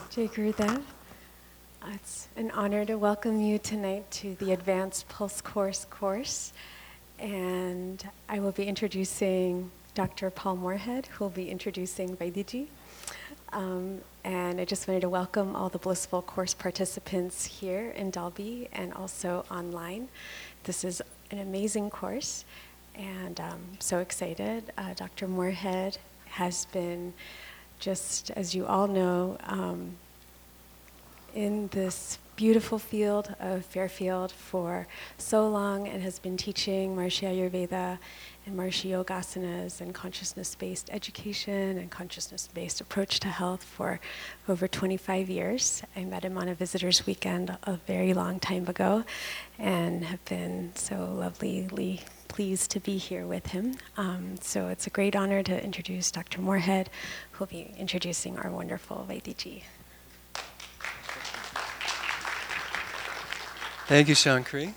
Jai Gurudev. It's an honor to welcome you tonight to the Advanced Pulse course. And I will be introducing Dr. Paul Moorhead, who will be introducing Vaidiji. And I just wanted to welcome all the Blissful Course participants here in Dalby and also online. This is an amazing course, and I'm so excited. Dr. Moorhead has been, just as you all know, in this beautiful field of Fairfield for so long and has been teaching Maharishi Ayurveda and Maharishi Yogasanas and consciousness-based education and consciousness-based approach to health for over 25 years. I met him on a visitor's weekend a very long time ago and have been so lovelyly pleased to be here with him. So it's a great honor to introduce Dr. Moorhead, who will be introducing our wonderful Vaidiji. Thank you, Shankari.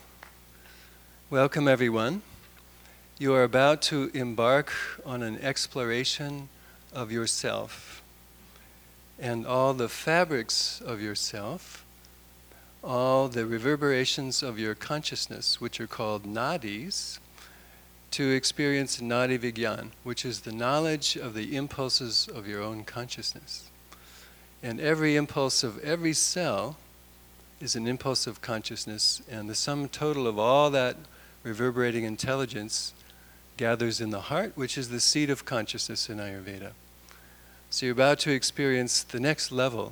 Welcome, everyone. You are about to embark on an exploration of yourself and all the fabrics of yourself, all the reverberations of your consciousness, which are called nadis, to experience Nadi Vigyan, which is the knowledge of the impulses of your own consciousness. And every impulse of every cell is an impulse of consciousness, and the sum total of all that reverberating intelligence gathers in the heart, which is the seat of consciousness in Ayurveda. So you're about to experience the next level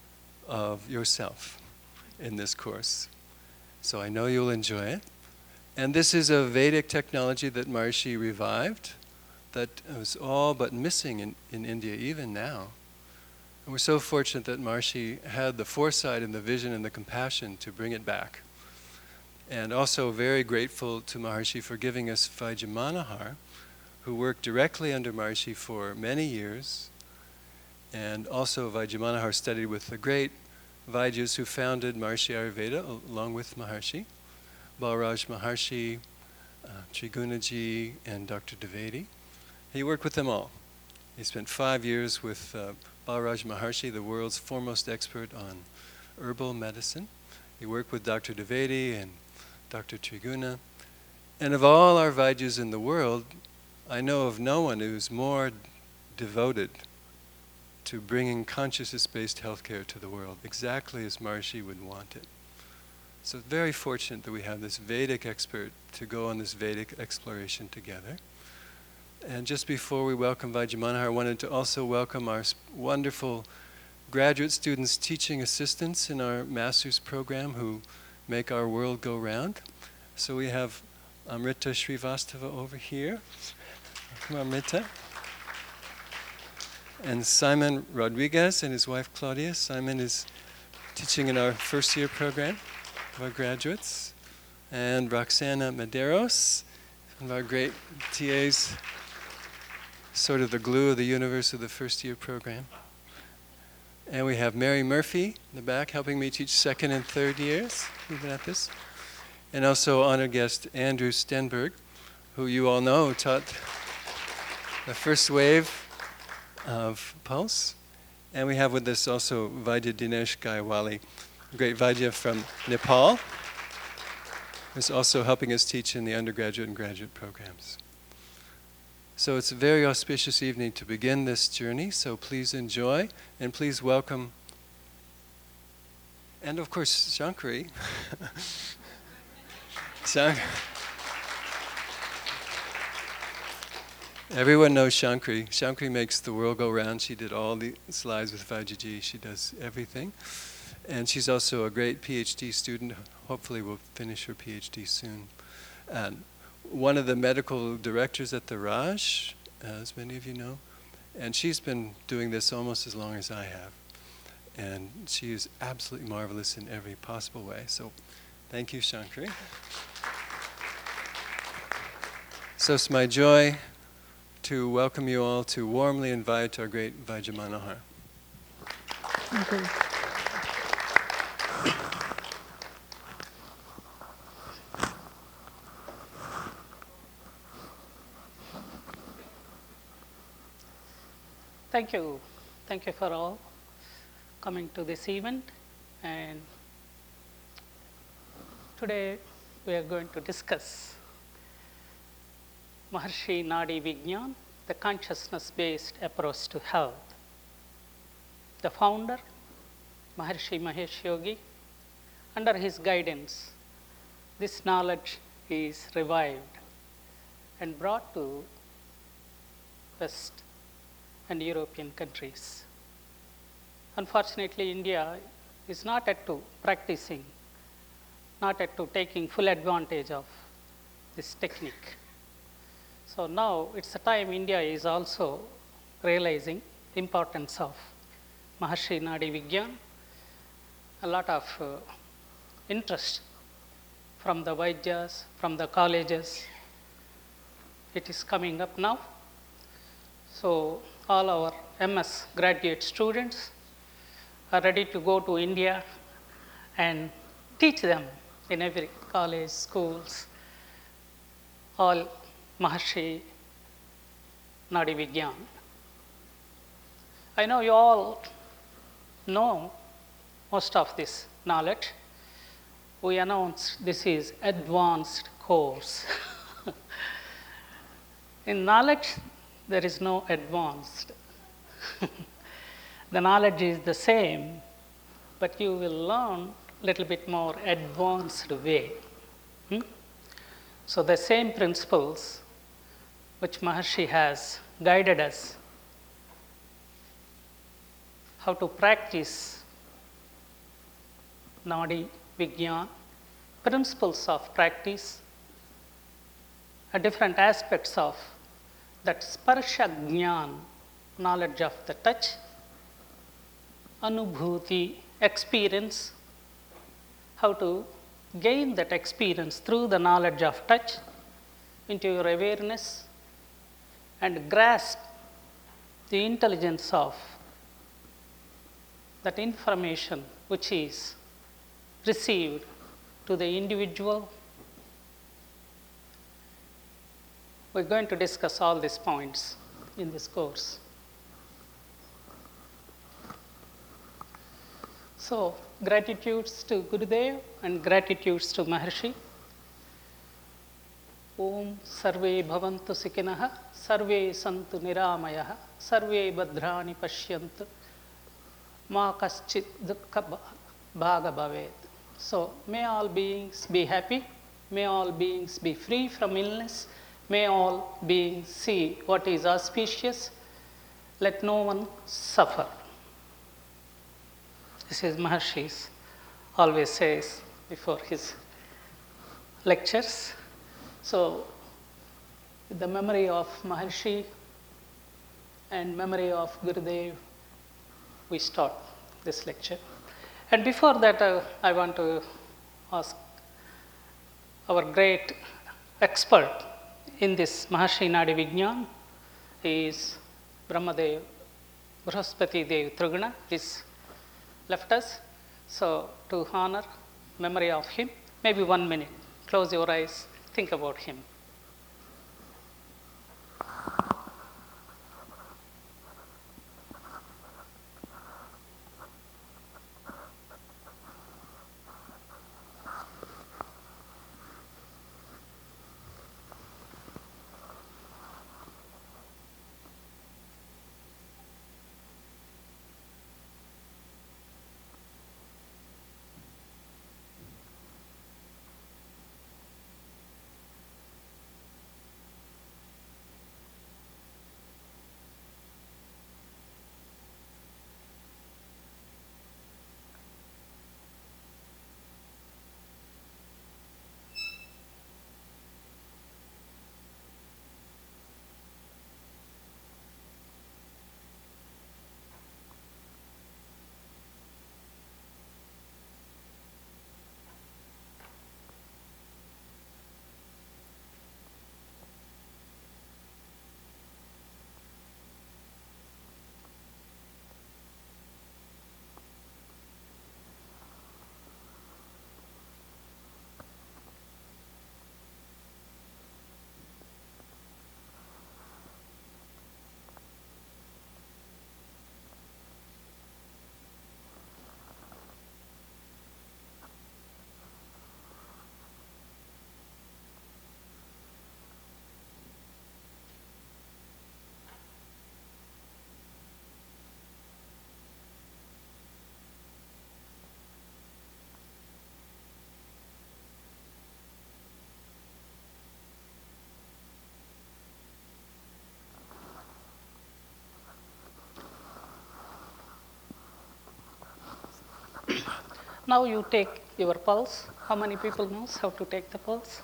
of yourself in this course. So I know you'll enjoy it. And this is a Vedic technology that Maharishi revived that was all but missing in India even now. And we're so fortunate that Maharishi had the foresight and the vision and the compassion to bring it back. And also very grateful to Maharishi for giving us Vajramanahar, who worked directly under Maharishi for many years. And also Vajramanahar studied with the great Vaidyas who founded Maharishi Ayurveda along with Maharishi, Balaraj Maharshi, Trigunaji, and Dr. Devedi. He worked with them all. He spent 5 years with Balaraj Maharshi, the world's foremost expert on herbal medicine. He worked with Dr. Devedi and Dr. Triguna. And of all our Vaidyas in the world, I know of no one who's more devoted to bringing consciousness-based healthcare to the world, exactly as Maharishi would want it. So very fortunate that we have this Vedic expert to go on this Vedic exploration together. And just before we welcome Vajramanahar, I wanted to also welcome our wonderful graduate students, teaching assistants in our master's program who make our world go round. So we have Amrita Srivastava over here. Welcome, Amrita. And Simon Rodriguez and his wife Claudia. Simon is teaching in our first year program of our graduates. And Roxana Medeiros, one of our great TAs, sort of the glue of the universe of the first year program. And we have Mary Murphy in the back helping me teach second and third years. We've been at this. And also honored guest Andrew Stenberg, who you all know taught the first wave of Pulse. And we have with us also Vaidya Dinesh Gaiwali, a great Vaidya from Nepal, who's also helping us teach in the undergraduate and graduate programs. So it's a very auspicious evening to begin this journey, so please enjoy, and please welcome, and of course, Shankari. Everyone knows Shankari. Shankari makes the world go round. She did all the slides with Vaidyaji. She does everything. And she's also a great PhD student. Hopefully will finish her PhD soon. And one of the medical directors at the Raj, as many of you know, and she's been doing this almost as long as I have. And she is absolutely marvelous in every possible way. So thank you, Shankari. So it's my joy to welcome you all, to warmly invite our great Vajramanahar. Okay. Thank you. Thank you for all. coming to this event, and today we are going to discuss Maharshi Nadi Vigyan, the consciousness-based approach to health. The founder, Maharshi Mahesh Yogi, under his guidance, this knowledge is revived and brought to West and European countries. Unfortunately, India is not yet to practicing, not yet to taking full advantage of this technique. So now it's a time India is also realizing the importance of Maharshi Nadi Vigyan. A lot of interest from the Vaidyas, from the colleges. It is coming up now. So all our MS graduate students are ready to go to India and teach them in every college, schools, all Maharshi Nadi Vigyan. I know you all know most of this knowledge. We announced this is advanced course. In knowledge, there is no advanced. The knowledge is the same, but you will learn a little bit more advanced way. So the same principles which Maharshi has guided us how to practice Nadi Vigyan, principles of practice, different aspects of that sparsha jnana, knowledge of the touch, anubhuti, experience, how to gain that experience through the knowledge of touch into your awareness and grasp the intelligence of that information which is received to the individual. We're going to discuss all these points in this course. So, gratitudes to Gurudev and gratitudes to Maharshi. Om sarve bhavantu sikinaha, sarve santu niramayaha, sarve bhadrani pashyantu, ma kaschit dukkha bhaga bhavet. So, may all beings be happy, may all beings be free from illness, may all beings see what is auspicious, let no one suffer. This is Maharshi's always says before his lectures. So, with the memory of Maharshi and memory of Gurudev, we start this lecture. And before that, I want to ask our great expert in this Maharshi Nadi Vigyan is Brahmadev Brahaspati Dev Triguna is left us. So to honor memory of him, maybe 1 minute, close your eyes, think about him. Now you take your pulse. How many people knows how to take the pulse?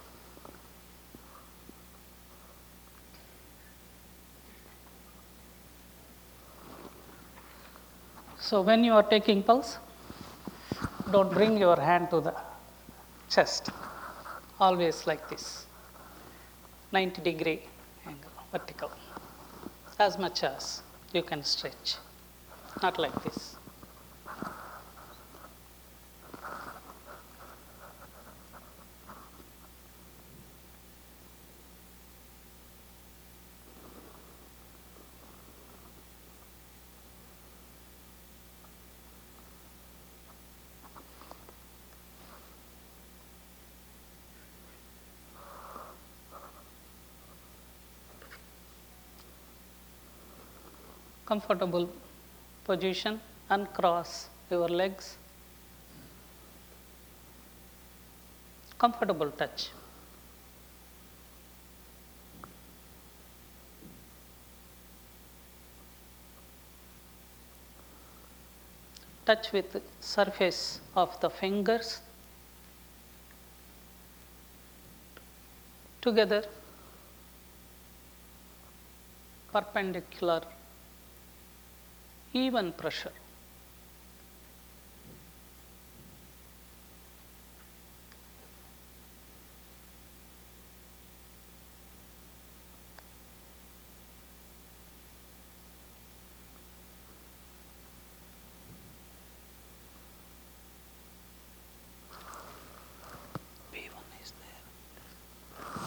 So when you are taking pulse, don't bring your hand to the chest. Always like this, 90-degree angle, vertical, as much as you can stretch, not like this. Comfortable position, uncross your legs. Comfortable touch. Touch with the surface of the fingers together, perpendicular, even pressure. B1 is there.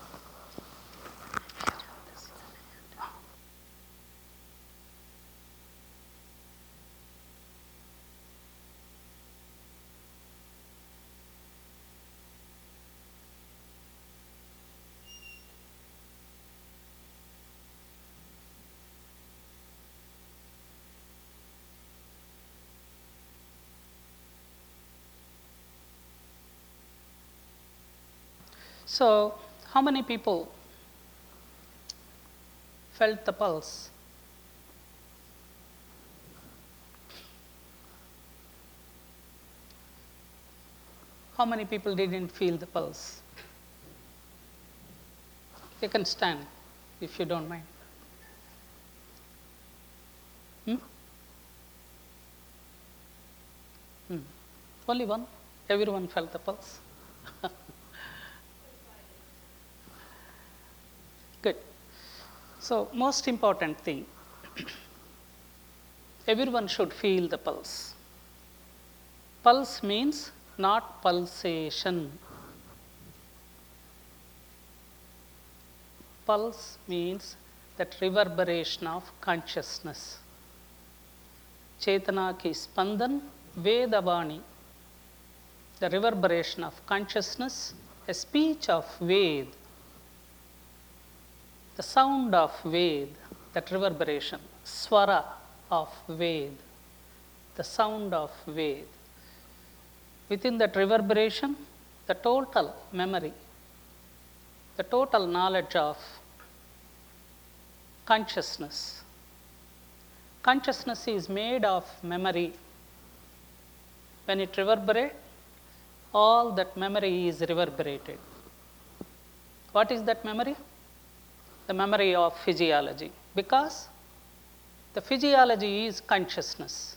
So, how many people felt the pulse? How many people didn't feel the pulse? You can stand if you don't mind. Only one? Everyone felt the pulse? Good. So, most important thing, everyone should feel the pulse. Pulse means not pulsation. Pulse means that reverberation of consciousness. Chetana ki spandan, Vedavani. The reverberation of consciousness, a speech of Ved. The sound of Ved, that reverberation, swara of Ved, the sound of Ved. Within that reverberation, the total memory, the total knowledge of consciousness. Consciousness is made of memory. When it reverberates, all that memory is reverberated. What is that memory? The memory of physiology, because the physiology is consciousness.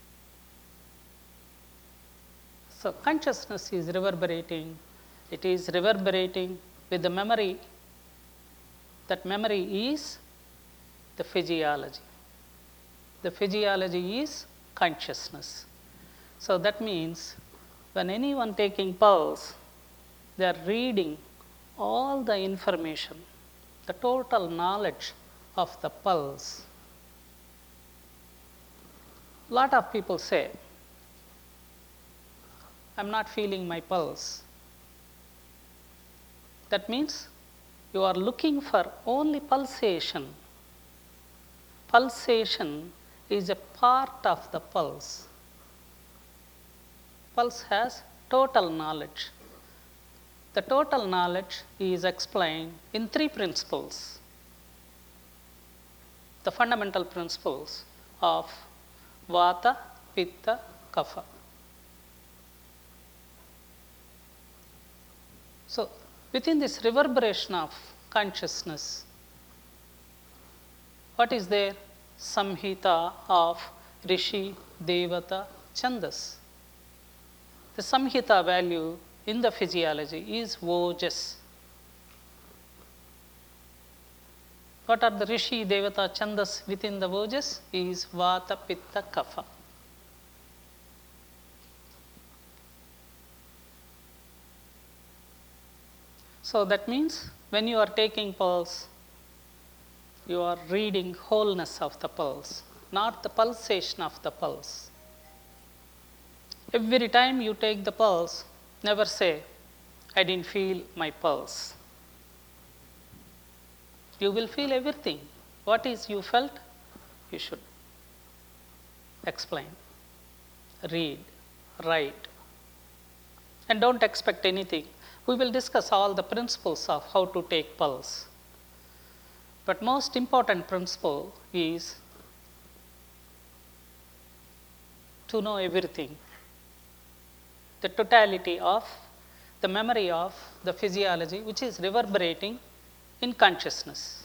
So, consciousness is reverberating, it is reverberating with the memory. That memory is the physiology. The physiology is consciousness. So, that means when anyone taking pulse, they are reading all the information, the total knowledge of the pulse. Lot of people say, I am not feeling my pulse. That means you are looking for only pulsation. Pulsation is a part of the pulse. Pulse has total knowledge. The total knowledge is explained in 3 principles. The fundamental principles of Vata, Pitta, Kapha. So, within this reverberation of consciousness, what is there? Samhita of Rishi, Devata, Chandas. The Samhita value in the physiology is Ojas. What are the Rishi, Devata, Chandas within the Ojas? Is Vata, Pitta, Kapha. So that means when you are taking pulse, you are reading wholeness of the pulse, not the pulsation of the pulse. Every time you take the pulse, never say, I didn't feel my pulse. You will feel everything. What is you felt? You should explain, read, write, and don't expect anything. We will discuss all the principles of how to take pulse. But most important principle is to know everything. The totality of the memory of the physiology which is reverberating in consciousness.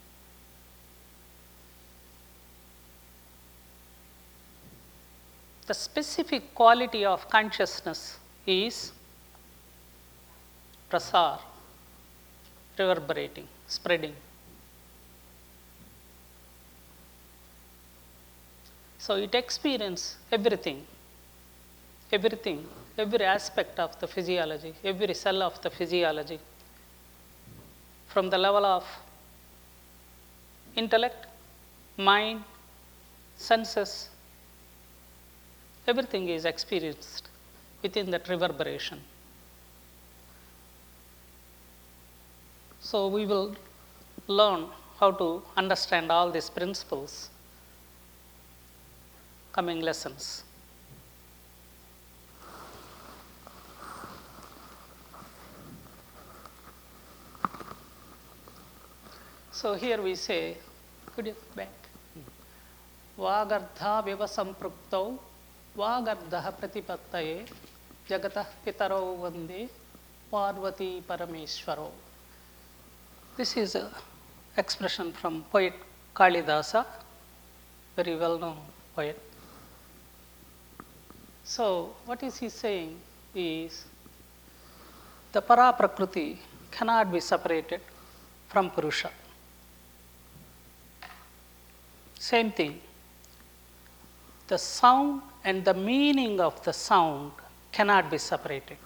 The specific quality of consciousness is prasar, reverberating, spreading. So it experiences everything, every aspect of the physiology, every cell of the physiology, from the level of intellect, mind, senses, everything is experienced within that reverberation. So we will learn how to understand all these principles coming lessons. So here we say, could you back? Vagardha viva samprukto, Vagardha pratipattaye, Jagatah pitaro vande, Parvati parameshwaro. This is an expression from poet Kalidasa, very well known poet. So what is he saying is, the para prakriti cannot be separated from Purusha. Same thing, the sound and the meaning of the sound cannot be separated.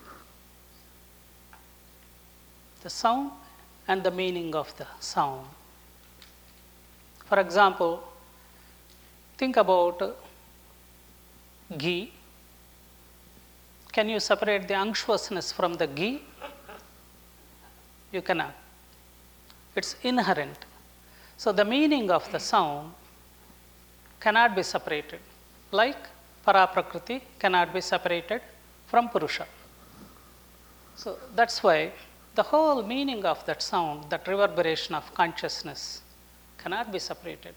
The sound and the meaning of the sound. For example, think about ghee. Can you separate the unctuousness from the ghee? You cannot. It's inherent. So the meaning of the sound cannot be separated, like Paraprakriti cannot be separated from Purusha. So that's why the whole meaning of that sound, that reverberation of consciousness, cannot be separated.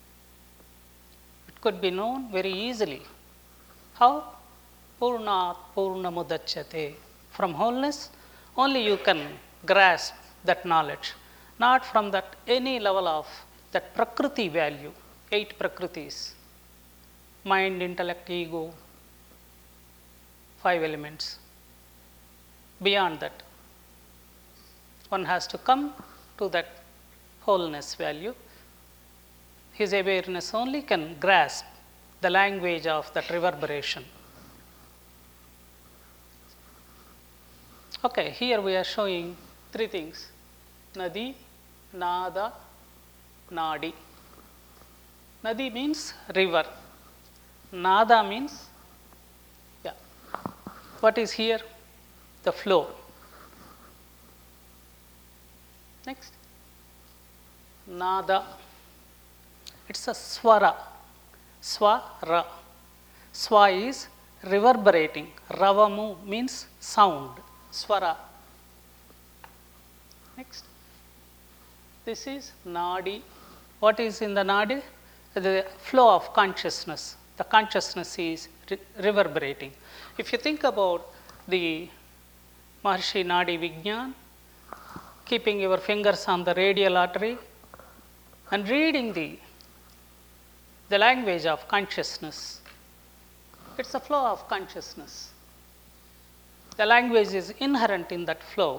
It could be known very easily. How? Purnat Purnamudachyate. From wholeness, only you can grasp that knowledge, not from that any level of that Prakriti value, 8 Prakritis, mind, intellect, ego, 5 elements. Beyond that, one has to come to that wholeness value. His awareness only can grasp the language of that reverberation. Okay, here we are showing 3 things: Nadi, Nada, Nadi. Nadi means river. Nada means, what is here? The flow. Next. Nada. It's a swara. Swara. Swa is reverberating. Ravamu means sound. Swara. Next. This is Nadi. What is in the Nadi? The flow of consciousness. The consciousness is reverberating. If you think about the Maharshi Nadi Vignan, keeping your fingers on the radial artery and reading the language of consciousness. It's a flow of consciousness. The language is inherent in that flow.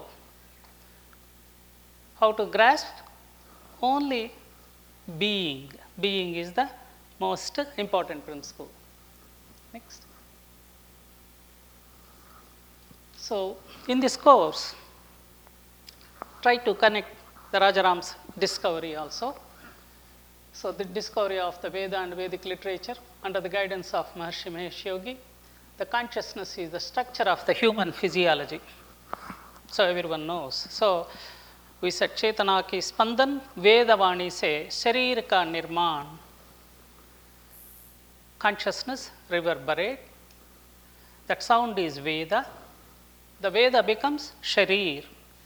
How to grasp? Only being. Being is the most important principle. Next. So, in this course, try to connect the Rajaram's discovery also. So, the discovery of the Veda and Vedic literature under the guidance of Maharshi Mahesh Yogi. The consciousness is the structure of the human physiology. So, everyone knows. So, we said Chetana ki spandan, Veda Vani se Sharir ka nirman. Consciousness reverberate. That sound is Veda. The Veda becomes Sharir,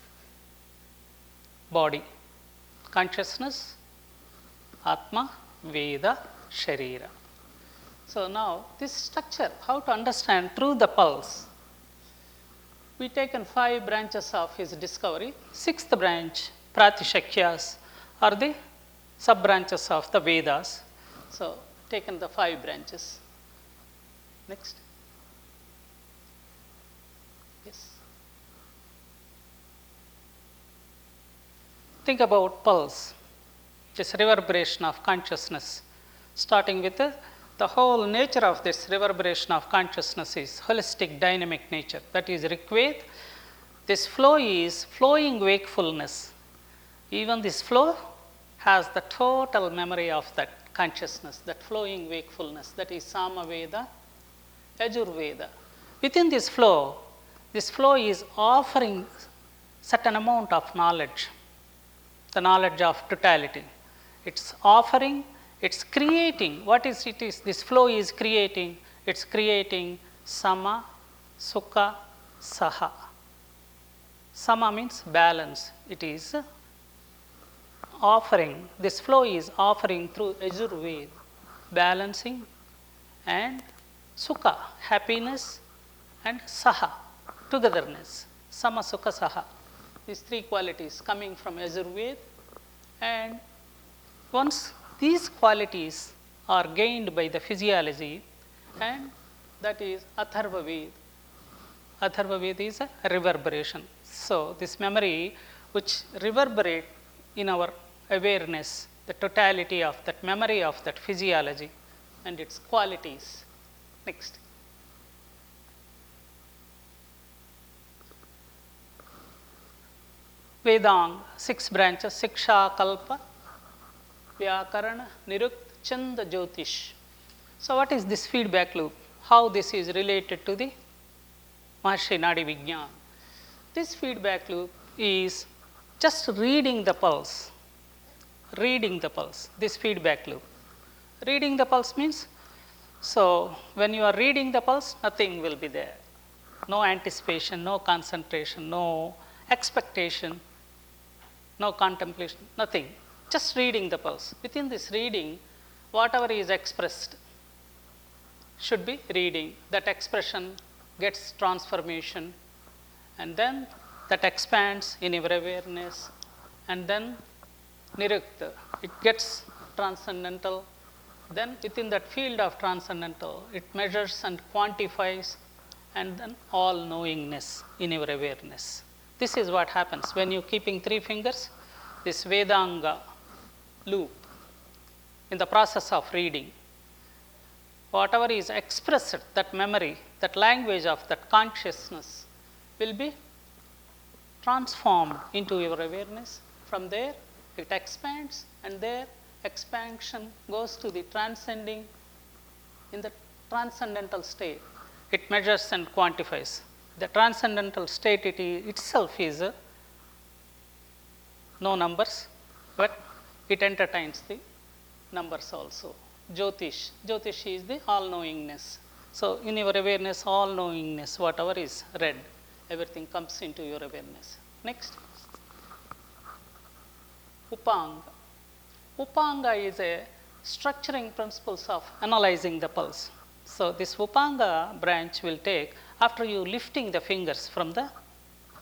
body. Consciousness, Atma, Veda, Sharira. So now this structure, how to understand through the pulse. We taken 5 branches of his discovery. 6th branch, Pratishakyas, are the sub-branches of the Vedas. So taken the 5 branches. Next. Yes. Think about pulse, this reverberation of consciousness, starting with the whole nature of this reverberation of consciousness is holistic dynamic nature. That is Rigved. This flow is flowing wakefulness. Even this flow has the total memory of that consciousness, that flowing wakefulness. That is Samaveda, Yajurveda. Within this flow is offering certain amount of knowledge, the knowledge of totality. It's offering, it's creating. What is it is? This flow is creating. It's creating Sama, Sukha, Saha. Sama means balance. It is offering. This flow is offering through Yajurveda, balancing and Sukha, happiness, and Saha, togetherness. Sama, Sukha, Saha. These 3 qualities coming from Yajurveda, and once these qualities are gained by the physiology, and that is Atharva Veda. Atharva Veda is a reverberation. So, this memory which reverberate in our awareness, the totality of that memory of that physiology and its qualities. Next. Vedang, 6 branches, Siksha, Kalpa, Vyakarana, Nirukta, Chanda, Jyotish. So, what is this feedback loop? How this is related to the Maharshi Nadi Vignan? This feedback loop is just reading the pulse. Reading the pulse, this feedback loop. Reading the pulse means, so when you are reading the pulse, nothing will be there. No anticipation, no concentration, no expectation, no contemplation, nothing. Just reading the pulse. Within this reading, whatever is expressed should be reading. That expression gets transformation, and then that expands in your awareness, and then Nirukta, it gets transcendental. Then within that field of transcendental, it measures and quantifies, and then all knowingness in your awareness. This is what happens when you keeping 3 fingers, this Vedanga loop in the process of reading. Whatever is expressed, that memory, that language of that consciousness will be transformed into your awareness. From there, it expands, and there expansion goes to the transcending in the transcendental state. It measures and quantifies. The transcendental state itself is no numbers, but it entertains the numbers also. Jyotish. Jyotish is the all-knowingness. So, in your awareness, all-knowingness, whatever is read, everything comes into your awareness. Next. Upanga. Upanga is a structuring principles of analyzing the pulse. So, this Upanga branch will take after you lifting the fingers from the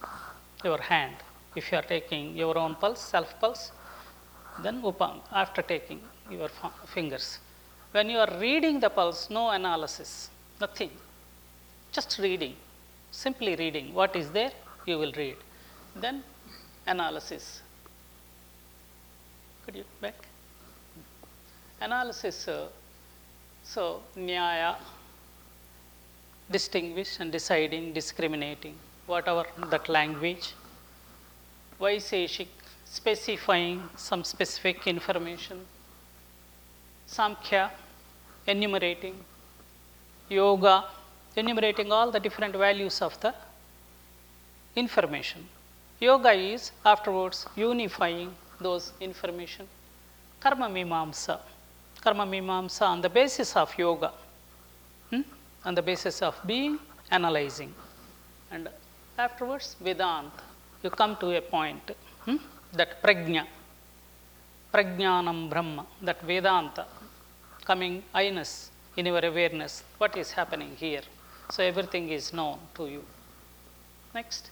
your hand. If you are taking your own pulse, self pulse, then upang, after taking your fingers. When you are reading the pulse, no analysis, nothing, just reading, simply reading. What is there, you will read. Then analysis. Could you back? Analysis, so nyaya, distinguish and deciding, discriminating, whatever that language. Vaiseshik, specifying some specific information. Samkhya, enumerating. Yoga, enumerating all the different values of the information. Yoga is afterwards unifying those information. Karma Mimamsa. Karma Mimamsa on the basis of yoga, on the basis of being, analyzing. And afterwards, Vedanta. You come to a point, that Prajna, Prajnanam Brahma, that Vedanta, coming I-ness in your awareness, what is happening here. So everything is known to you. Next.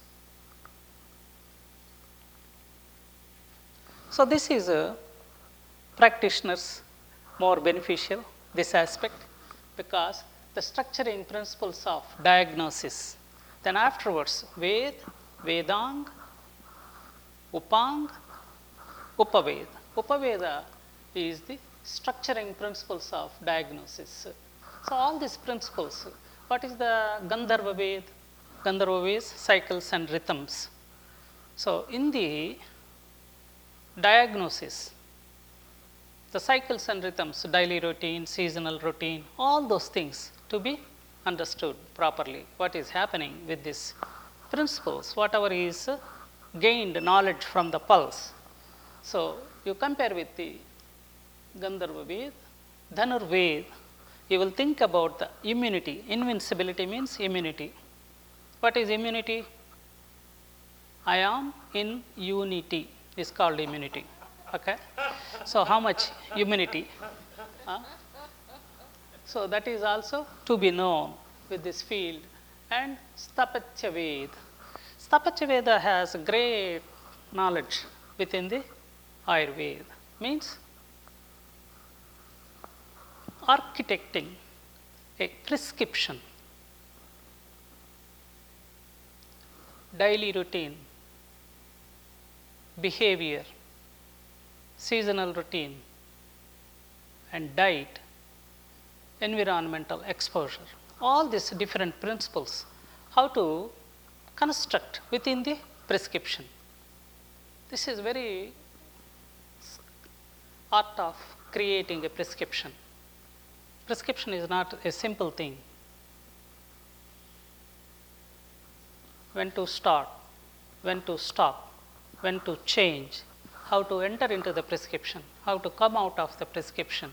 So this is a practitioners more beneficial, this aspect, because the structuring principles of diagnosis. Then afterwards, Ved, Vedang, Upang, Upaveda. Upaveda is the structuring principles of diagnosis. So all these principles, what is the Gandharva Ved? Gandharva Ved, cycles and rhythms. So in the diagnosis, the cycles and rhythms, daily routine, seasonal routine, all those things to be understood properly. What is happening with these principles, whatever is gained knowledge from the pulse. So you compare with the Gandharva Ved, Dhanur Ved, you will think about the immunity. Invincibility means immunity. What is immunity? I am in unity is called immunity. Okay? So how much immunity? So that is also to be known with this field. And Stapatya Ved. Stapatya Veda has great knowledge within the Ayurveda. Means architecting a prescription, daily routine, behavior, seasonal routine, and diet, environmental exposure. All these different principles, how to construct within the prescription. This is very art of creating a prescription. Prescription is not a simple thing. When to start, when to stop, when to change, how to enter into the prescription, how to come out of the prescription.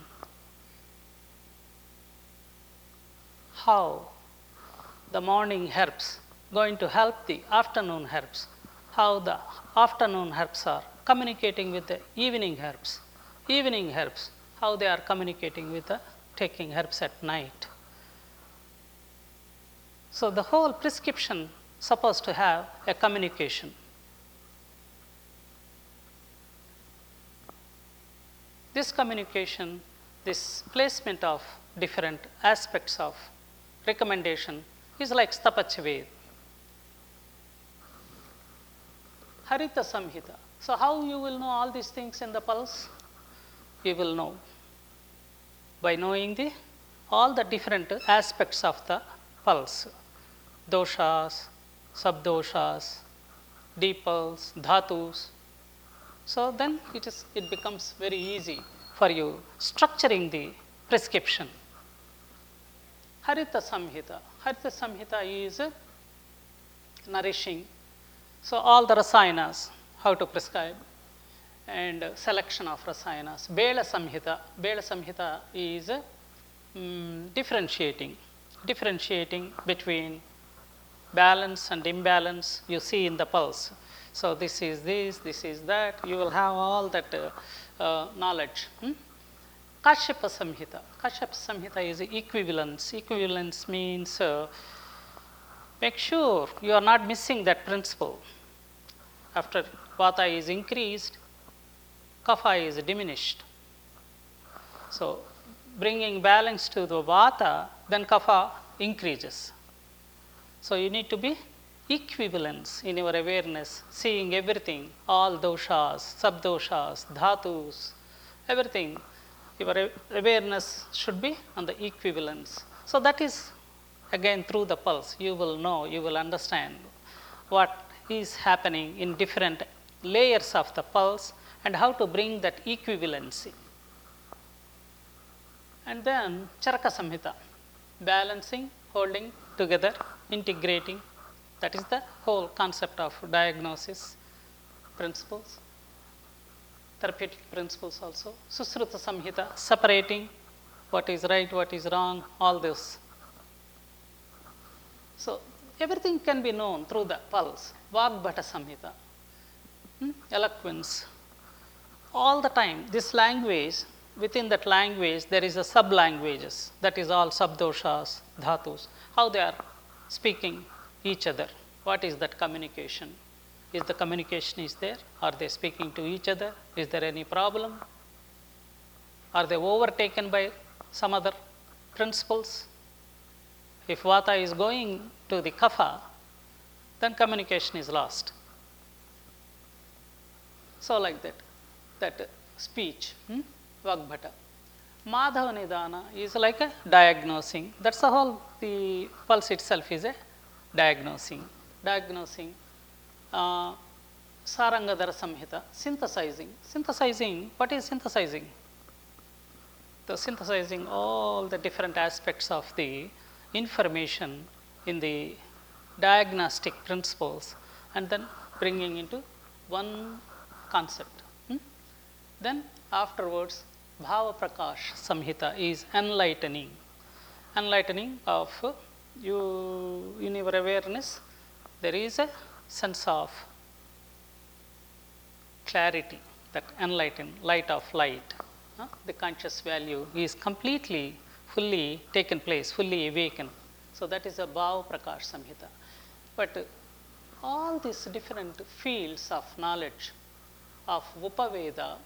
How the morning herbs going to help the afternoon herbs, how the afternoon herbs are communicating with the evening herbs, how they are communicating with the taking herbs at night. So the whole prescription supposed to have a communication. This communication, this placement of different aspects of recommendation is like Stapatya Ved. Harita Samhita. So how you will know all these things in the pulse? You will know by knowing all the different aspects of the pulse. Doshas, subdoshas, deep pulse, dhatus. So then it becomes very easy for you structuring the prescription. Harita Samhita. Harita Samhita is nourishing. So all the rasayanas, how to prescribe, and selection of rasayanas. Bela Samhita. Bela Samhita is differentiating between balance and imbalance you see in the pulse. So this is this is that. You will have all that knowledge. Kashyapa Samhita. Kashyapa Samhita is equivalence. Equivalence means make sure you are not missing that principle. after vata is increased, kapha is diminished. So, bringing balance to the vata, then kapha increases. So, you need to be equivalence in your awareness, seeing everything, all doshas, subdoshas, dhatus, everything. Your awareness should be on the equivalence. So, that is again through the pulse, you will know, you will understand what is happening in different layers of the pulse and how to bring that equivalency. And then Charaka Samhita, balancing, holding together, integrating. That is the whole concept of diagnosis principles, therapeutic principles also. Susruta Samhita, separating what is right, what is wrong, all this. So, everything can be known through the pulse. Vagbhata Samhita, eloquence. All the time, this language, within that language, there is a sub-languages, that is all subdoshas, dhatus, how they are speaking each other. What is that communication? Is the communication is there? Are they speaking to each other? Is there any problem? Are they overtaken by some other principles? If vata is going to the kapha, then communication is lost. So, like that speech, Vagbhata. Madhava Nidana is like a diagnosing. That's the whole, the pulse itself is a diagnosing. Diagnosing. Sarangadhara Samhita, synthesizing. Synthesizing, what is synthesizing? The synthesizing all the different aspects of the information in the diagnostic principles and then bringing into one concept. Then afterwards, Bhava Prakash Samhita is enlightening. Enlightening of you in your awareness, there is a sense of clarity, that enlighten, light of light. The conscious value is completely, fully taken place, fully awakened. So, that is a Bhava Prakash Samhita. But all these different fields of knowledge of Upaveda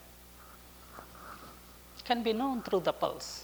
can be known through the pulse.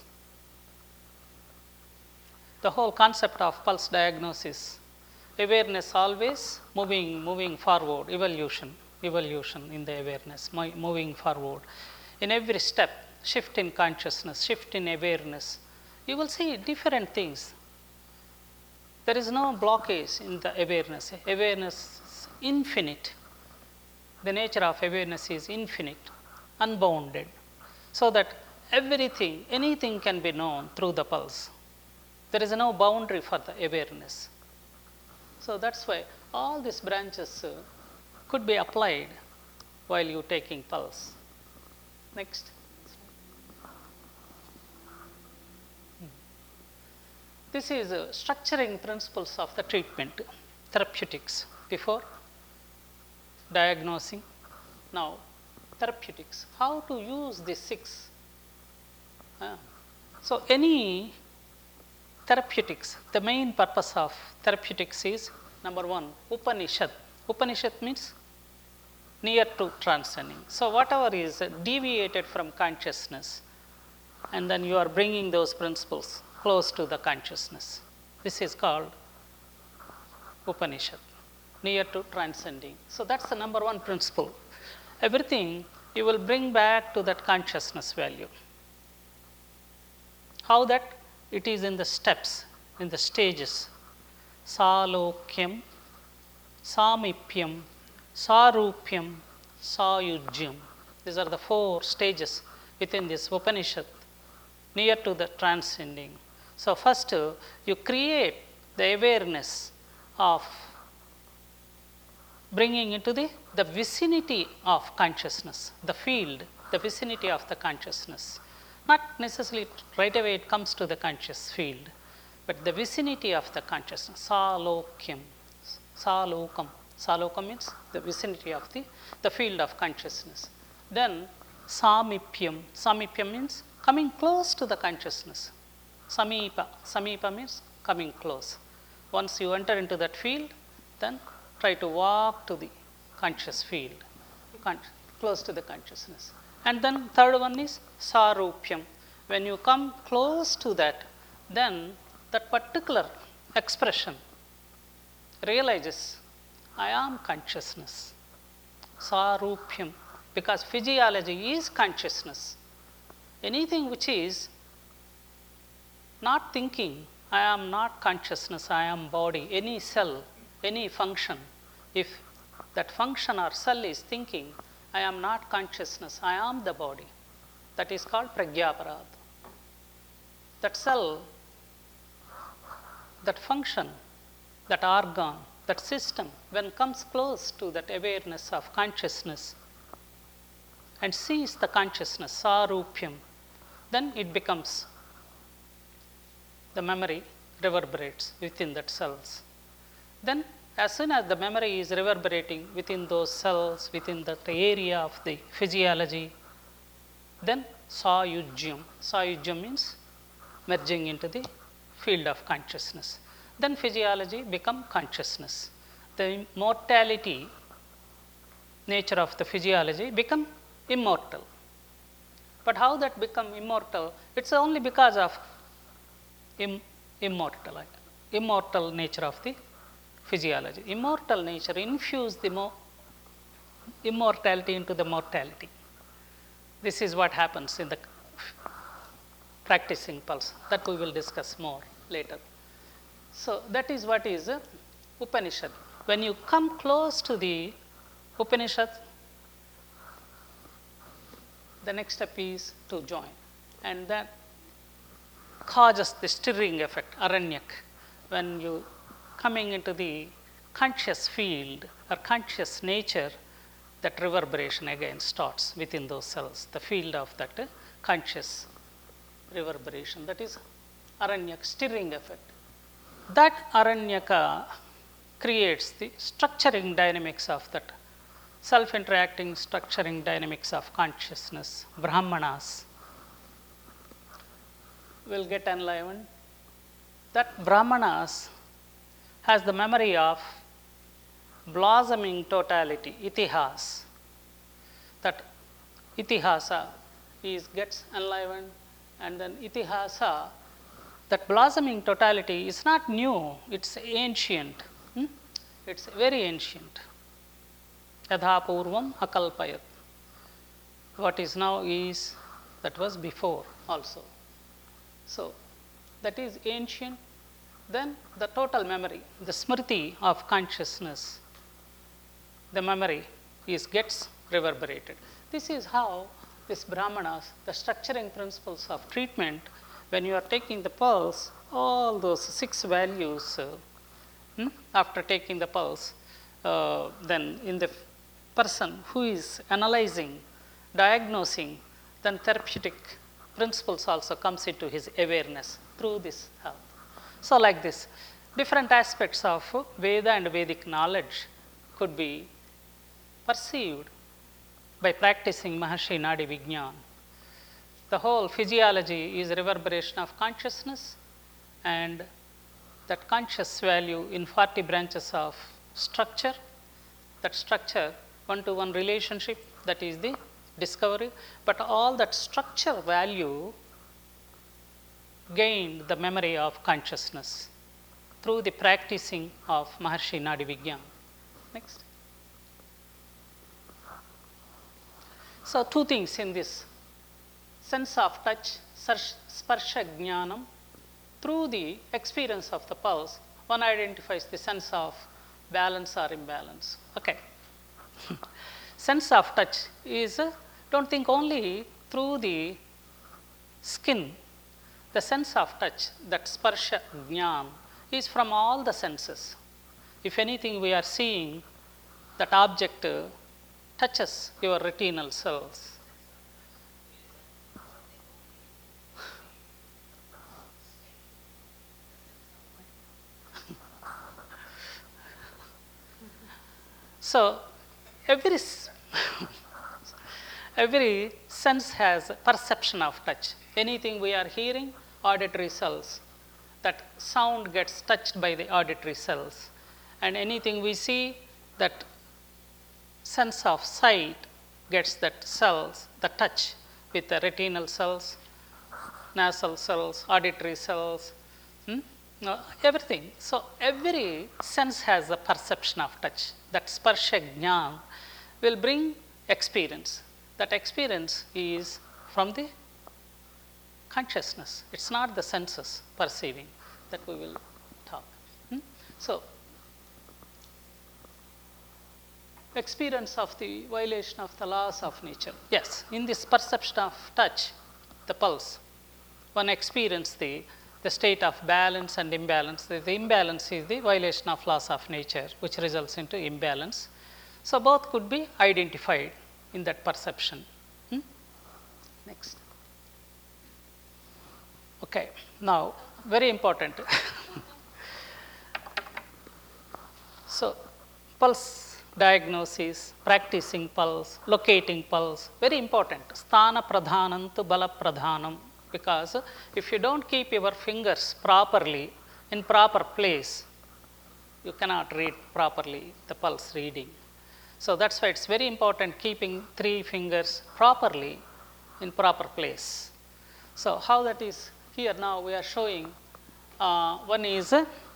The whole concept of pulse diagnosis, awareness always moving forward, evolution in the awareness, moving forward. In every step, shift in consciousness, shift in awareness, you will see different things. There is no blockage in the awareness. Awareness is infinite. The nature of awareness is infinite, unbounded, so that everything, anything can be known through the pulse. There is no boundary for the awareness. So, that is why all these branches could be applied while you taking pulse. Next. This is structuring principles of the treatment, therapeutics, before diagnosing. Now, therapeutics, how to use these 6. So, any therapeutics, the main purpose of therapeutics is number 1, Upanishad. Upanishad means near to transcending. So, whatever is deviated from consciousness, and then you are bringing those principles close to the consciousness. This is called Upanishad, near to transcending. So, that is the number 1 principle. Everything you will bring back to that consciousness value. How that? It is in the steps, in the stages. Salokyam, Samipyam, Sarupyam, Sayujyam. These are the 4 stages within this Upanishad, near to the transcending. So, first you create the awareness of bringing into the vicinity of consciousness, the field, the vicinity of the consciousness. Not necessarily right away it comes to the conscious field, but the vicinity of the consciousness. Salokyam, Salokam. Salokam means the vicinity of the field of consciousness. Then Samipyam. Samipyam means coming close to the consciousness. Samipa. Samipa means coming close. Once you enter into that field, then try to walk to the conscious field, close to the consciousness. And then third one is sarupyam. When you come close to that, then that particular expression realizes, I am consciousness. Sarupyam, because physiology is consciousness. Anything which is not thinking, I am not consciousness, I am body. Any cell, any function, if that function or cell is thinking, I am not consciousness, I am the body. That is called pragyaparad. That cell, that function, that organ, that system, when comes close to that awareness of consciousness and sees the consciousness, sarupyam, then it becomes, the memory reverberates within that cells. Then as soon as the memory is reverberating within those cells, within that area of the physiology, then sayujyam. Sayujyam means merging into the field of consciousness. Then physiology become consciousness. The mortality nature of the physiology become immortal. But how that become immortal? It's only because of immortal nature of the physiology. Immortal nature infuse the immortality into the mortality. This is what happens in the practicing pulse. That we will discuss more later. So that is what is Upanishad. When you come close to the Upanishad, the next step is to join. And that causes the stirring effect, aranyak. When you coming into the conscious field or conscious nature, that reverberation again starts within those cells, the field of that conscious reverberation. That is aranyak, stirring effect. That aranyaka creates the structuring dynamics of that self-interacting structuring dynamics of consciousness. Brahmanas will get enlivened. That Brahmanas has the memory of blossoming totality, itihas. That itihasa gets enlivened, and then itihasa, that blossoming totality is not new, it's ancient. It's very ancient. Yadha purvam akalpayat. What is now is, that was before also. So that is ancient. Then the total memory, the smriti of consciousness, the memory gets reverberated. This is how this Brahmanas, the structuring principles of treatment, when you are taking the pulse, all those 6 values, after taking the pulse, then in the person who is analyzing, diagnosing, then therapeutic principles also comes into his awareness through this health. So like this, different aspects of Veda and Vedic knowledge could be perceived by practicing Maharshi Nadi Vignan. The whole physiology is reverberation of consciousness, and that conscious value in 40 branches of structure, that structure, one-to-one relationship, that is the discovery. But all that structure value gained the memory of consciousness through the practicing of Maharshi Nadi Vigyan. Next. So 2 things in this. Sense of touch, sparsha jnanam. Through the experience of the pulse, one identifies the sense of balance or imbalance. Okay. Sense of touch is, don't think only through the skin. The sense of touch, that sparsha jnana, is from all the senses. If anything we are seeing, that object touches your retinal cells. So every sense has perception of touch. Anything we are hearing, auditory cells. That sound gets touched by the auditory cells. And anything we see, that sense of sight gets that cells, the touch with the retinal cells, nasal cells, auditory cells, everything. So every sense has a perception of touch. That sparsha jnana will bring experience. That experience is from the consciousness. It's not the senses perceiving, that we will talk. So experience of the violation of the laws of nature. Yes, in this perception of touch, the pulse, one experiences the state of balance and imbalance. The imbalance is the violation of laws of nature, which results into imbalance. So both could be identified in that perception. Next. Okay, now very important. So pulse diagnosis, practicing pulse, locating pulse, very important. Sthana pradhanam tu bala pradhanam, because if you don't keep your fingers properly in proper place, you cannot read properly the pulse reading. So that's why it's very important keeping 3 fingers properly in proper place. So how that is here now we are showing, one is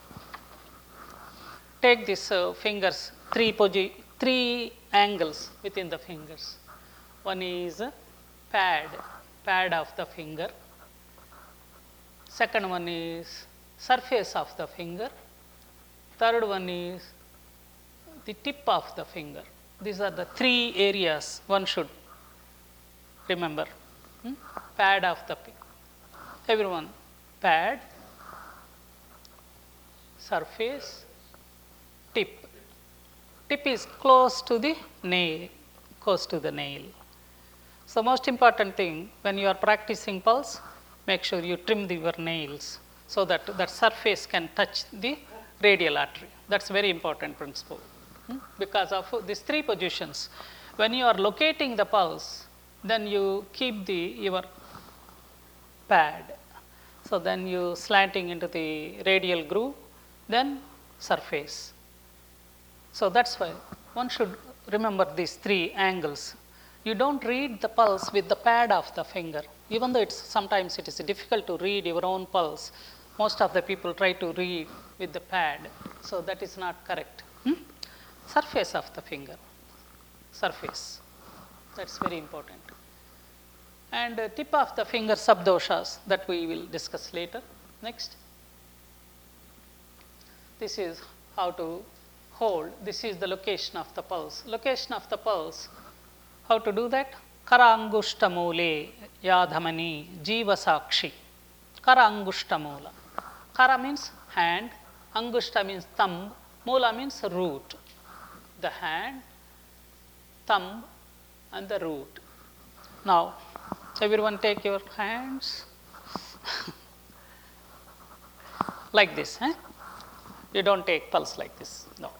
take this fingers, 3 angles within the fingers. One is pad of the finger. Second one is surface of the finger. Third one is the tip of the finger. These are the 3 areas one should remember. Pad of the finger. Everyone, pad, surface, tip. Tip is close to the nail, So most important thing, when you are practicing pulse, make sure you trim your nails so that that surface can touch the radial artery. That's very important principle. Because of these 3 positions, when you are locating the pulse, then you keep your pad. So then you slanting into the radial groove, then surface. So that's why one should remember these 3 angles. You don't read the pulse with the pad of the finger. Even though sometimes it is difficult to read your own pulse, most of the people try to read with the pad. So that is not correct. Surface of the finger. Surface. That's very important. And tip of the finger subdoshas, that we will discuss later. Next. This is how to hold. This is the location of the pulse. Location of the pulse. How to do that? Kara angushta mule yadhamani jiva sakshi. Kara angushta mula. Kara means hand. Angushta means thumb. Mula means root. The hand, thumb, and the root. Now, everyone take your hands like this. You don't take pulse like this. No.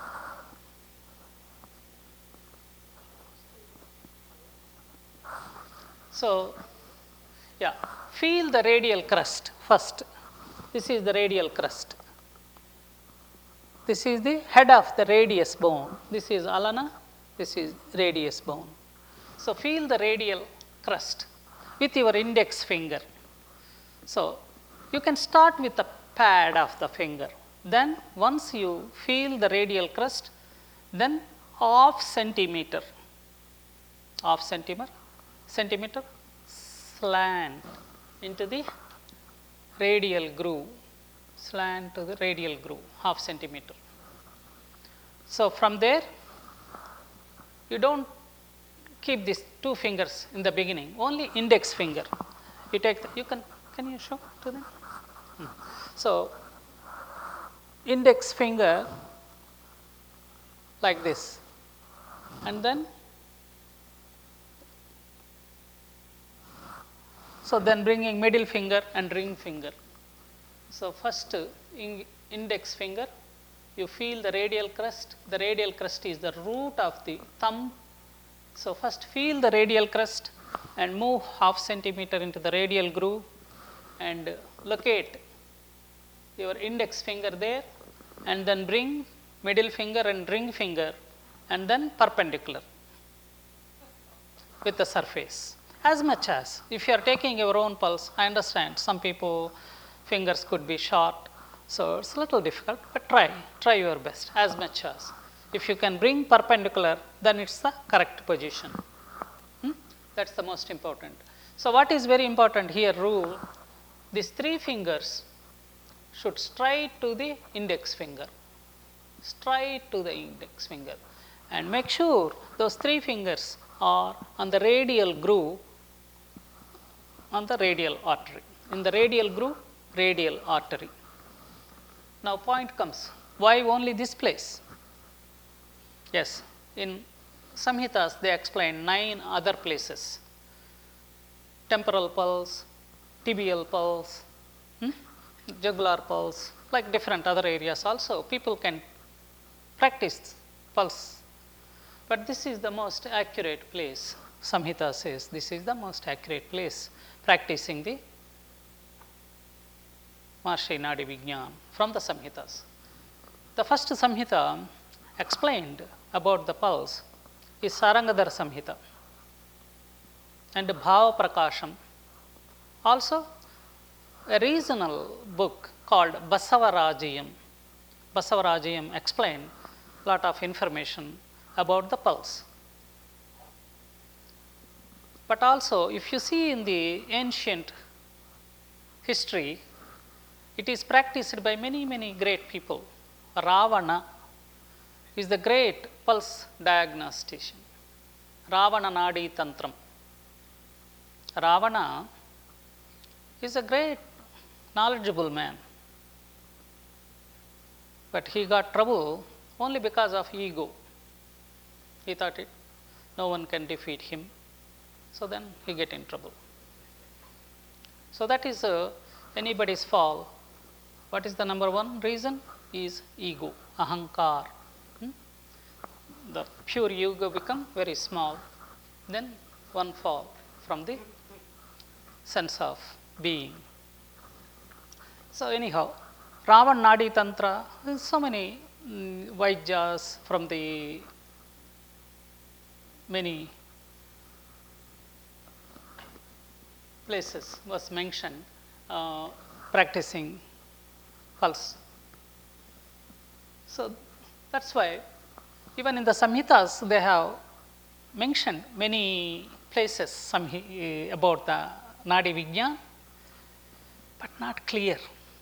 So, yeah, feel the radial crest first. This is the radial crest. This is the head of the radius bone. This is alana, this is radius bone. So feel the radial crest with your index finger. So you can start with the pad of the finger. Then once you feel the radial crest, then half centimeter slant into the radial groove. Slant to the radial groove, half centimeter. So from there, you don't keep these 2 fingers in the beginning, only index finger. You take can you show to them? So index finger like this, and then bringing middle finger and ring finger. So first index finger, you feel the radial crest. The radial crest is the root of the thumb. So first feel the radial crest and move half centimeter into the radial groove and locate your index finger there, and then bring middle finger and ring finger and then perpendicular with the surface. As much as, if you are taking your own pulse, I understand some people fingers could be short, so it's a little difficult, but try your best as much as. If you can bring perpendicular, then it's the correct position. That's the most important. So what is very important here, rule, these 3 fingers should straight to the index finger, and make sure those 3 fingers are on the radial groove, on the radial artery. In the radial groove, radial artery. Now point comes, why only this place? Yes, in Samhitas they explain 9 other places. Temporal pulse, tibial pulse, jugular pulse, like different other areas also. People can practice pulse. But this is the most accurate place. Samhita says this is the most accurate place practicing the Maharshi Nadi Vignan from the Samhitas. The first Samhita explained about the pulse is Sarangadhara Samhita and Bhava Prakasham. Also, a regional book called Basavarajayam. Basavarajayam explained a lot of information about the pulse. But also, if you see in the ancient history, it is practiced by many great people. Ravana is the great pulse diagnostician. Ravana Nadi Tantram. Ravana is a great knowledgeable man, but he got trouble only because of ego. He thought no one can defeat him, so then he get in trouble. So that is anybody's fall. What is the number one reason? Is ego, ahankar. The pure ego become very small, then one fall from the sense of being. So anyhow, Ravan Nadi Tantra, so many Vaidya's from the many places was mentioned practicing pulse. So that's why even in the Samhitas they have mentioned many places about the Nadi Vignan, but not clear.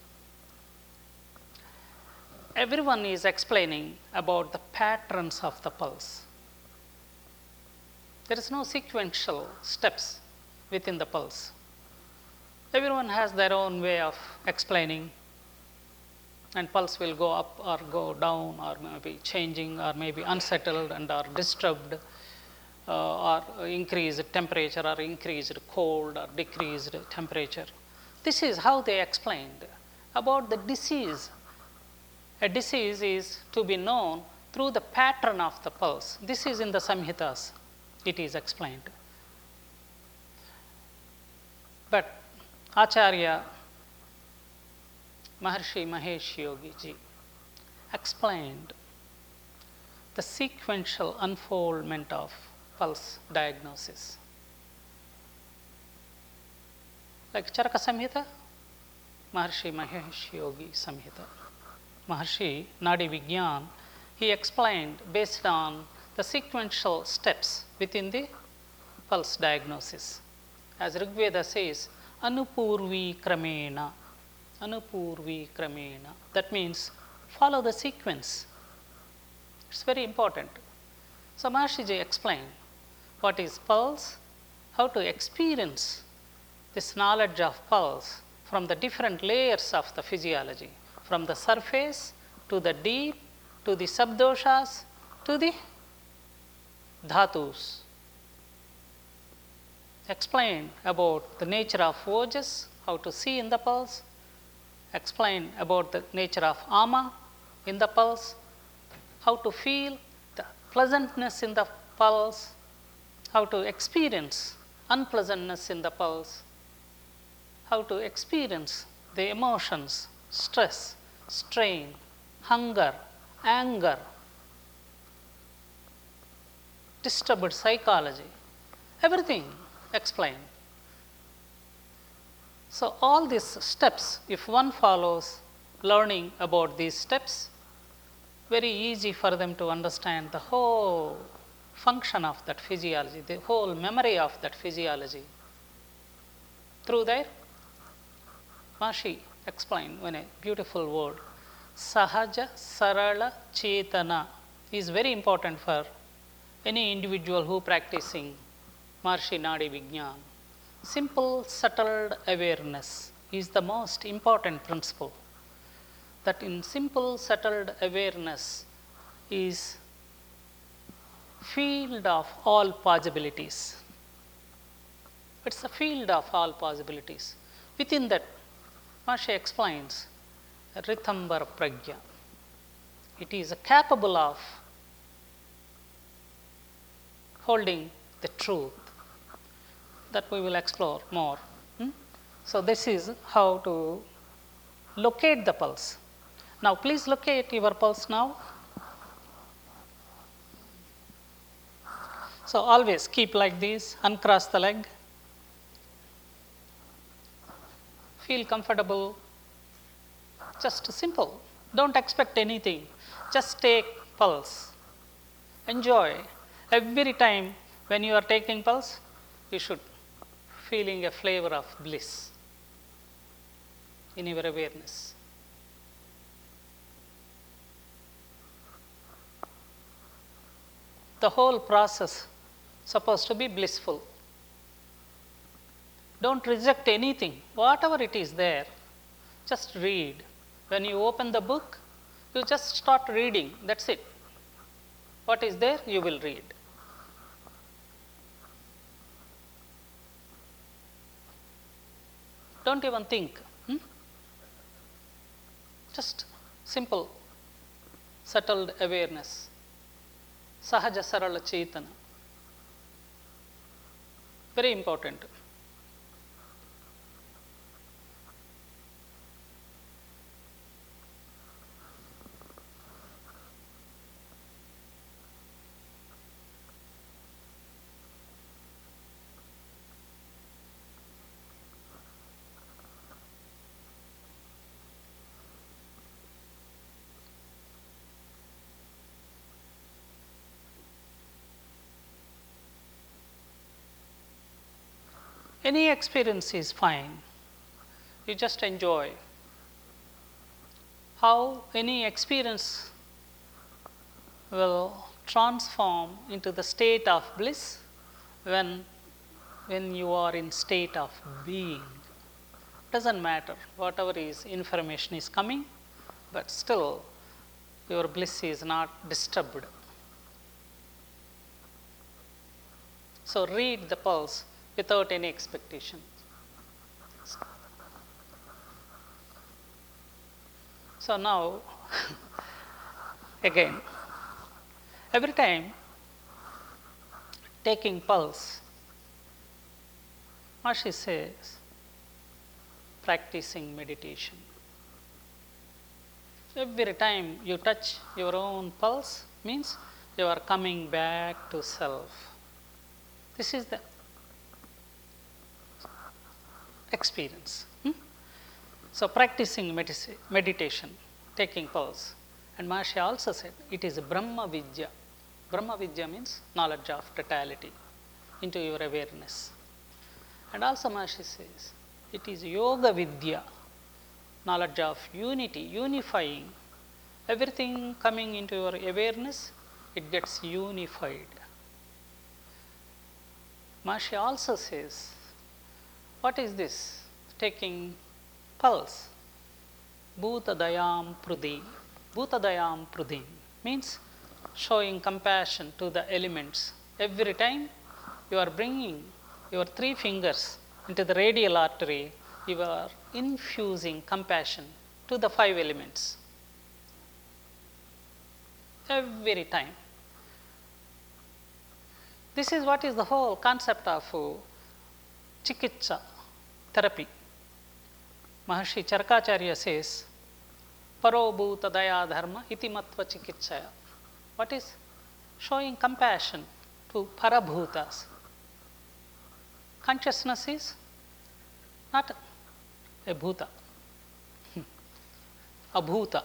Everyone is explaining about the patterns of the pulse. There is no sequential steps within the pulse. Everyone has their own way of explaining, and pulse will go up or go down, or maybe changing, or maybe unsettled and or disturbed, or increased temperature, or increased cold, or decreased temperature. This is how they explained about the disease. A disease is to be known through the pattern of the pulse. This is in the Samhitas, it is explained. But Acharya Maharshi Mahesh Yogi ji explained the sequential unfoldment of pulse diagnosis. Like Charaka Samhita, Maharshi Mahesh Yogi Samhita. Maharshi Nadi Vignan, he explained based on the sequential steps within the pulse diagnosis. As Rigveda says, Anupurvi Kramena. Anupurvi Kramena. That means follow the sequence. It's very important. So Maharshi ji explained what is pulse, how to experience this knowledge of pulse from the different layers of the physiology, from the surface to the deep, to the subdoshas, to the dhatus. Explain about the nature of ojas, how to see in the pulse. Explain about the nature of ama in the pulse, how to feel the pleasantness in the pulse, how to experience unpleasantness in the pulse, how to experience the emotions, stress, strain, hunger, anger. disturbed psychology, everything explained. So all these steps, if one follows learning about these steps, very easy for them to understand the whole function of that physiology, the whole memory of that physiology. Through there, Maharishi explained in a beautiful word, Sahaja Sarala Chetana is very important for any individual who practicing Maharishi Nadi Vijnana. Simple, settled awareness is the most important principle. That in simple, settled awareness is field of all possibilities. It's a field of all possibilities. Within that, Maharishi explains Rithambara Pragya. It is capable of holding the truth that we will explore more. So this is how to locate the pulse. Now please locate your pulse now. So always keep like this, uncross the leg. Feel comfortable. Just simple. Don't expect anything. Just take pulse. Enjoy. Every time when you are taking pulse, you should feeling a flavor of bliss in your awareness. The whole process supposed to be blissful. Don't reject anything, whatever it is there. Just read. When you open the book, you just start reading. That's it. What is there, you will read. Don't even think. Just simple, settled awareness. Sahaja Sarala Chetana. Very important. Any experience is fine. You just enjoy. How any experience will transform into the state of bliss when you are in state of being. Doesn't matter whatever is information is coming, but still your bliss is not disturbed. So read the pulse without any expectation. So now, again, every time taking pulse, Maharishi says, practicing meditation. Every time you touch your own pulse means you are coming back to self. This is the experience. So practicing meditation, taking pulse. And Maharishi also said it is Brahma Vidya. Brahma Vidya means knowledge of totality into your awareness. And also Maharishi says it is Yoga Vidya, knowledge of unity, unifying. Everything coming into your awareness, it gets unified. Maharishi also says, what is this? Taking pulse. Bhutadayam Prudi. Bhutadayam Prudi means showing compassion to the elements. Every time you are bringing your 3 fingers into the radial artery, you are infusing compassion to the 5 elements. Every time. This is what is the whole concept of Chikitsa therapy. Maharishi Charakacharya says, Paro Bhuta Daya Dharma iti matva chikitsaya. What is? Showing compassion to Parabhutas. Consciousness is not a bhuta, a bhuta,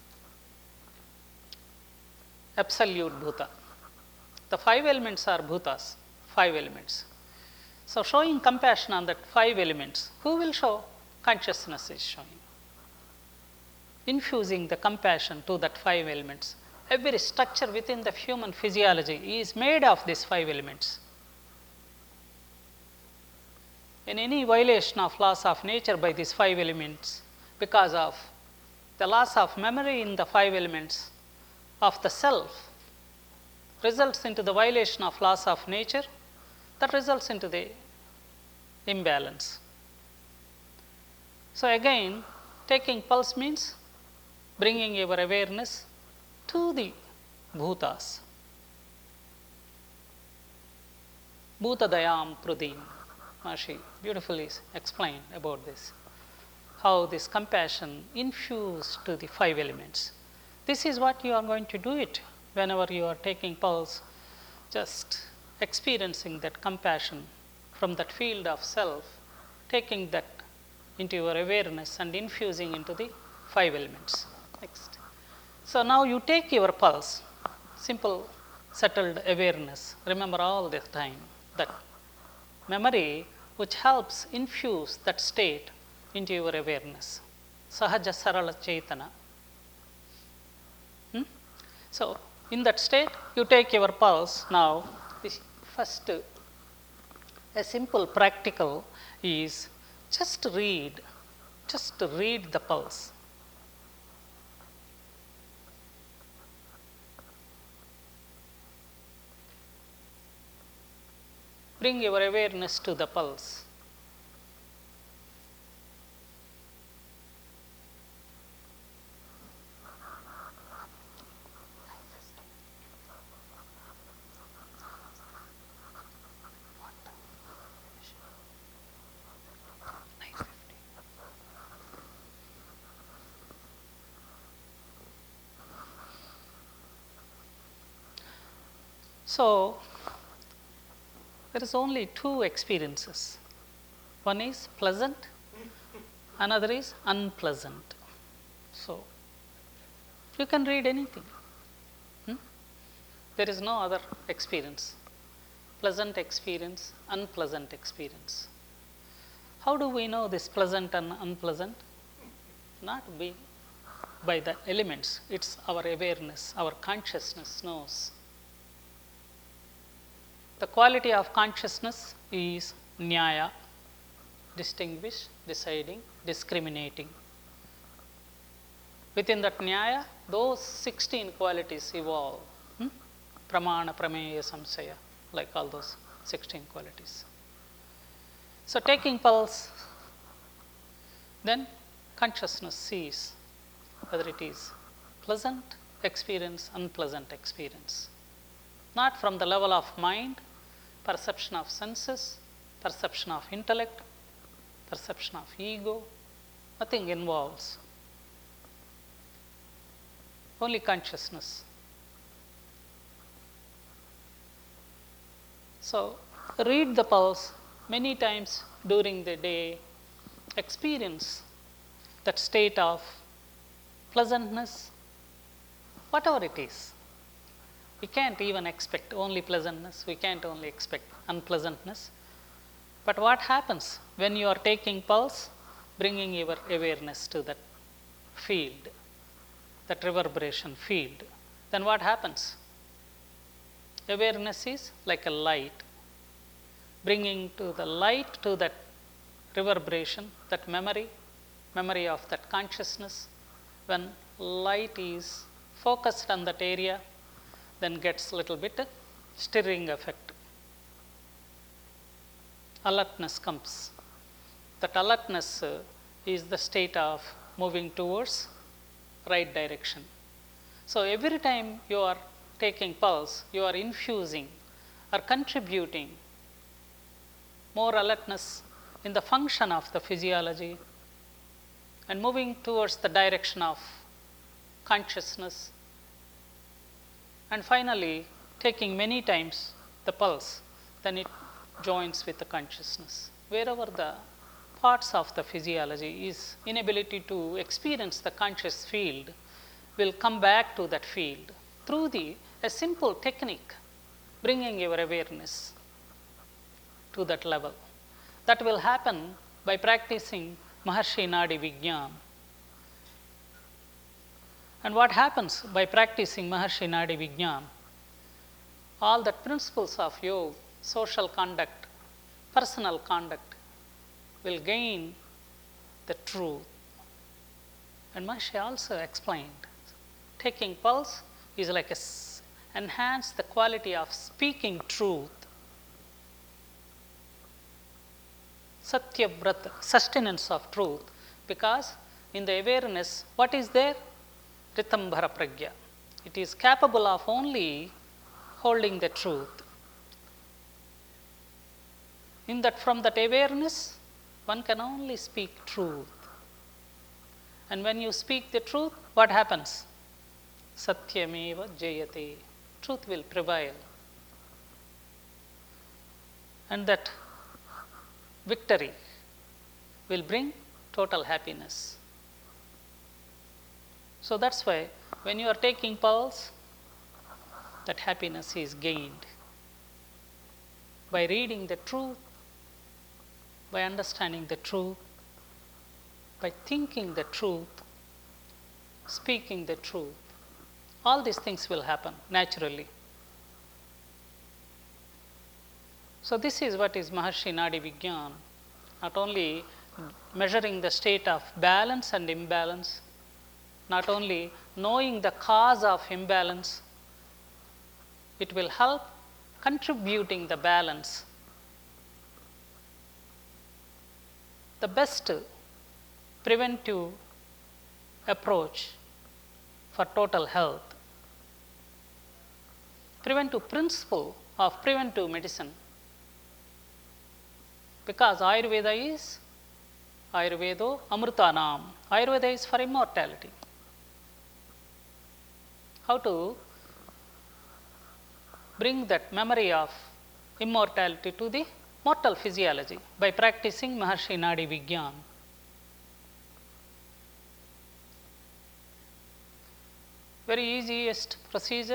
absolute bhuta. The 5 elements are bhutas, 5 elements. So showing compassion on that 5 elements, who will show? Consciousness is showing. Infusing the compassion to that 5 elements. Every structure within the human physiology is made of these 5 elements. In any violation of laws of nature by these 5 elements, because of the loss of memory in the 5 elements of the self, results into the violation of laws of nature, that results into the imbalance. So again, taking pulse means bringing your awareness to the bhutas. Bhutadayam Prudim. Maharishi beautifully explained about this, how this compassion infused to the 5 elements. This is what you are going to do it whenever you are taking pulse, just experiencing that compassion from that field of self, taking that into your awareness and infusing into the 5 elements. Next. So now you take your pulse, simple settled awareness. Remember all the time that memory which helps infuse that state into your awareness. Sahaja Sarala Chaitana. So in that state, you take your pulse. Now, first, a simple practical is just read the pulse. Bring your awareness to the pulse. So, there is only 2 experiences. One is pleasant, another is unpleasant. So, you can read anything. There is no other experience. Pleasant experience, unpleasant experience. How do we know this pleasant and unpleasant? Not by the elements. It's our awareness, our consciousness knows. The quality of consciousness is nyaya, distinguish, deciding, discriminating. Within that nyaya, those 16 qualities evolve. Pramana, prameya, samsaya, like all those 16 qualities. So taking pulse, then consciousness sees whether it is pleasant experience, unpleasant experience. Not from the level of mind, perception of senses, perception of intellect, perception of ego, nothing involves. Only consciousness. So, read the pulse many times during the day, experience that state of pleasantness, whatever it is. We can't even expect only pleasantness, we can't only expect unpleasantness. But what happens when you are taking pulse, bringing your awareness to that field, that reverberation field, then what happens? Awareness is like a light, bringing to the light to that reverberation, that memory of that consciousness. When light is focused on that area, then gets a little bit stirring effect. Alertness comes. That alertness is the state of moving towards right direction. So every time you are taking pulse, you are infusing or contributing more alertness in the function of the physiology and moving towards the direction of consciousness. And finally, taking many times the pulse, then it joins with the consciousness. Wherever the parts of the physiology is inability to experience the conscious field, will come back to that field through a simple technique, bringing your awareness to that level. That will happen by practicing Maharshi Nadi Vigyan. And what happens by practicing Maharshi Nadi Vigyan? All the principles of yoga, social conduct, personal conduct will gain the truth. And Maharshi also explained, taking pulse is like enhance the quality of speaking truth. Satya Vrata, sustenance of truth, because in the awareness, what is there? Ritambhara Pragya. It is capable of only holding the truth. From that awareness, one can only speak truth. And when you speak the truth, what happens? Satyameva Jayate. Truth will prevail. And that victory will bring total happiness. So that's why when you are taking pulse, that happiness is gained. By reading the truth, by understanding the truth, by thinking the truth, speaking the truth, all these things will happen naturally. So this is what is Maharshi Nadi Vigyan, not only measuring the state of balance and imbalance, not only knowing the cause of imbalance, it will help contributing the balance. The best preventive approach for total health. Preventive principle of preventive medicine. Because Ayurveda is Ayurvedo Amrutanam. Ayurveda is for immortality. How to bring that memory of immortality to the mortal physiology? By practicing Maharshi Nadi Vigyan. Very easiest procedure.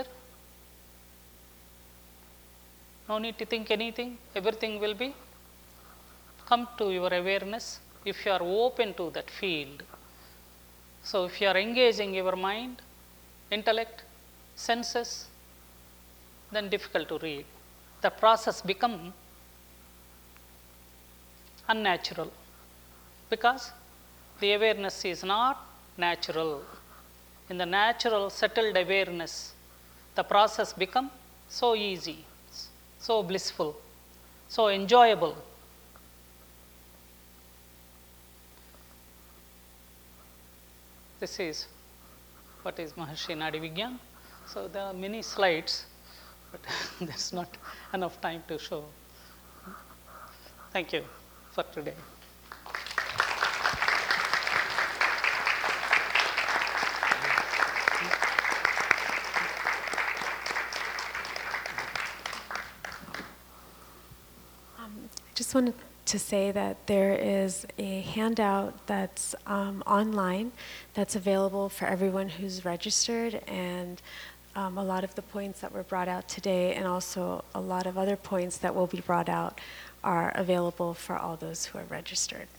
No need to think anything. Everything will be come to your awareness if you are open to that field. So if you are engaging your mind, intellect, senses, then difficult to read. The process becomes unnatural because the awareness is not natural. In the natural settled awareness, the process becomes so easy, so blissful, so enjoyable. This is what is Maharshi Nadi Vigyan. So there are many slides, but there's not enough time to show. Thank you for today. I just wanted to say that there is a handout that's online that's available for everyone who's registered, and a lot of the points that were brought out today and also a lot of other points that will be brought out are available for all those who are registered.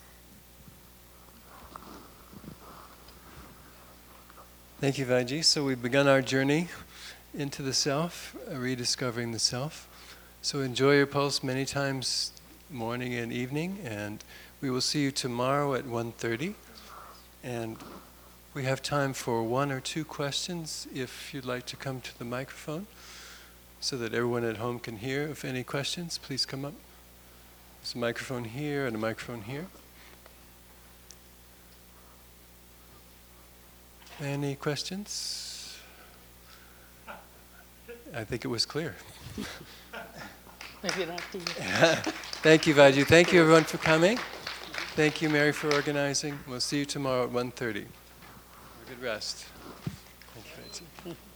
Thank you, Vaji. So we've begun our journey into the self, rediscovering the self. So enjoy your pulse many times, morning and evening, and we will see you tomorrow at 1:30. And we have time for one or two questions if you'd like to come to the microphone so that everyone at home can hear. If any questions, please come up. There's a microphone here and a microphone here. Any questions? I think it was clear. Maybe not to you. Thank you, Vaji. Thank you, everyone, for coming. Thank you, Mary, for organizing. We'll see you tomorrow at 1:30. Have a good rest. Thank you, Vaji.